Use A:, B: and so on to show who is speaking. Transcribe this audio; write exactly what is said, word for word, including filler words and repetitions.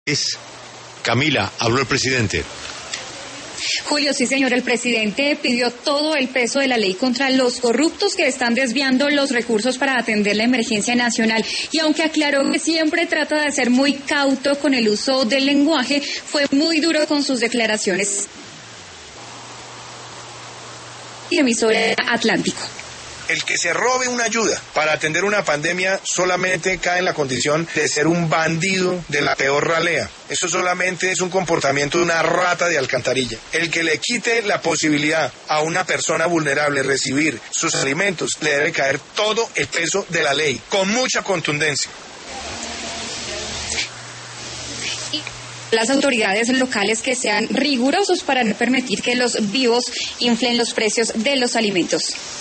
A: Es Camila, habló el presidente.
B: Julio, sí señor, el presidente pidió todo el peso de la ley contra los corruptos que están desviando los recursos para atender la emergencia nacional. Y aunque aclaró que siempre trata de ser muy cauto con el uso del lenguaje, fue muy duro con sus declaraciones. Y emisora Atlántico.
C: El que se robe una ayuda para atender una pandemia solamente cae en la condición de ser un bandido de la peor ralea. Eso solamente es un comportamiento de una rata de alcantarilla. El que le quite la posibilidad a una persona vulnerable recibir sus alimentos, le debe caer todo el peso de la ley, con mucha contundencia.
B: Las autoridades locales que sean rigurosos para no permitir que los vivos inflen los precios de los alimentos.